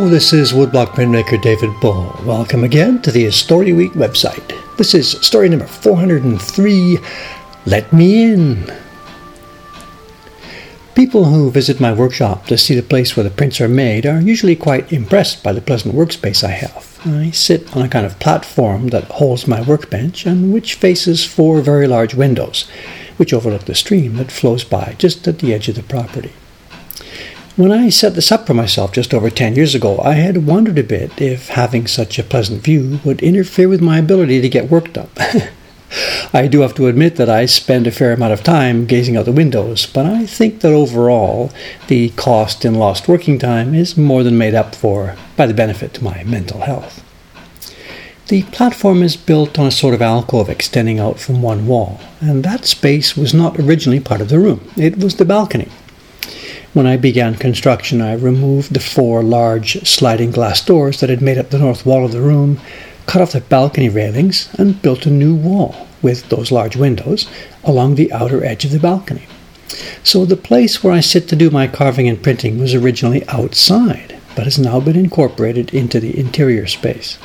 Hello, this is woodblock printmaker David Bull. Welcome again to the Story Week website. This is story number 403, Let Me In. People who visit my workshop to see the place where the prints are made are usually quite impressed by the pleasant workspace I have. I sit on a kind of platform that holds my workbench and which faces 4 very large windows, which overlook the stream that flows by just at the edge of the property. When I set this up for myself just over 10 years ago, I had wondered a bit if having such a pleasant view would interfere with my ability to get work done. I do have to admit that I spend a fair amount of time gazing out the windows, but I think that overall the cost in lost working time is more than made up for by the benefit to my mental health. The platform is built on a sort of alcove extending out from one wall, and that space was not originally part of the room. It was the balcony. When I began construction, I removed the 4 large sliding glass doors that had made up the north wall of the room, cut off the balcony railings, and built a new wall with those large windows along the outer edge of the balcony. So the place where I sit to do my carving and printing was originally outside, but has now been incorporated into the interior space.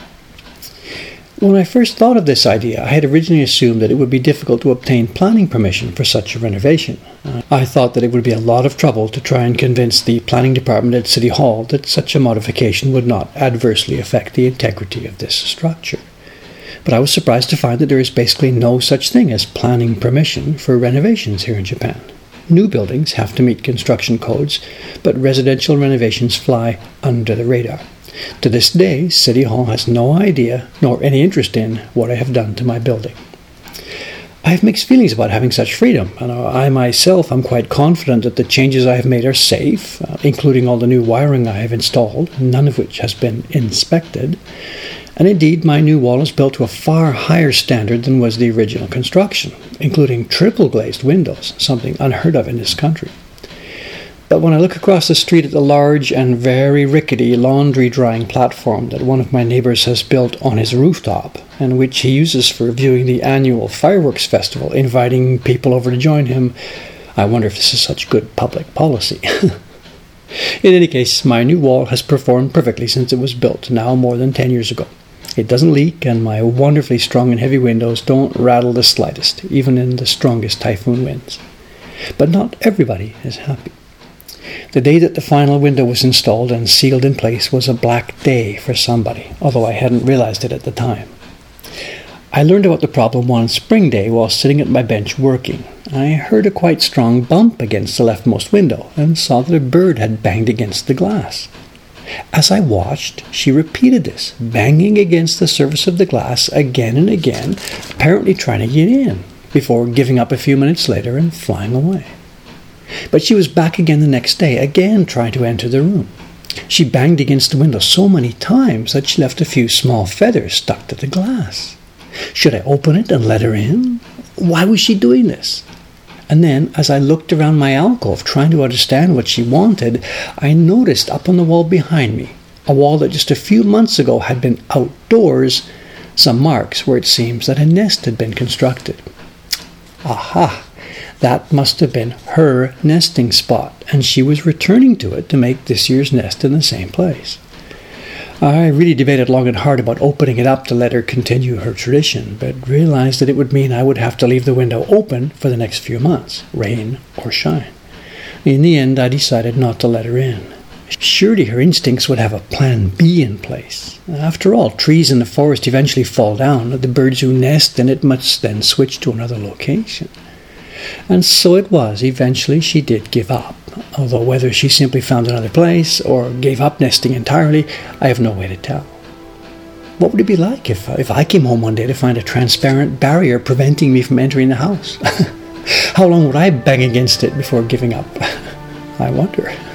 When I first thought of this idea, I had originally assumed that it would be difficult to obtain planning permission for such a renovation. I thought that it would be a lot of trouble to try and convince the planning department at City Hall that such a modification would not adversely affect the integrity of this structure. But I was surprised to find that there is basically no such thing as planning permission for renovations here in Japan. New buildings have to meet construction codes, but residential renovations fly under the radar. To this day, City Hall has no idea nor any interest in what I have done to my building. I have mixed feelings about having such freedom, and I myself am quite confident that the changes I have made are safe, including all the new wiring I have installed, none of which has been inspected. And indeed, my new wall is built to a far higher standard than was the original construction, including triple glazed windows, something unheard of in this country. But when I look across the street at the large and very rickety laundry drying platform that one of my neighbors has built on his rooftop, and which he uses for viewing the annual fireworks festival, inviting people over to join him, I wonder if this is such good public policy. In any case, my new wall has performed perfectly since it was built, now more than 10 years ago. It doesn't leak, and my wonderfully strong and heavy windows don't rattle the slightest, even in the strongest typhoon winds. But not everybody is happy. The day that the final window was installed and sealed in place was a black day for somebody, although I hadn't realized it at the time. I learned about the problem one spring day while sitting at my bench working. I heard a quite strong bump against the leftmost window and saw that a bird had banged against the glass. As I watched, she repeated this, banging against the surface of the glass again and again, apparently trying to get in, before giving up a few minutes later and flying away. But she was back again the next day, again trying to enter the room. She banged against the window so many times that she left a few small feathers stuck to the glass. Should I open it and let her in? Why was she doing this? And then, as I looked around my alcove trying to understand what she wanted, I noticed up on the wall behind me, a wall that just a few months ago had been outdoors, some marks where it seems that a nest had been constructed. Aha! That must have been her nesting spot, and she was returning to it to make this year's nest in the same place. I really debated long and hard about opening it up to let her continue her tradition, but realized that it would mean I would have to leave the window open for the next few months, rain or shine. In the end, I decided not to let her in. Surely her instincts would have a plan B in place. After all, trees in the forest eventually fall down. The birds who nest in it must then switch to another location. And so it was. Eventually she did give up, although whether she simply found another place or gave up nesting entirely, I have no way to tell. What would it be like if I came home one day to find a transparent barrier preventing me from entering the house? How long would I bang against it before giving up? I wonder.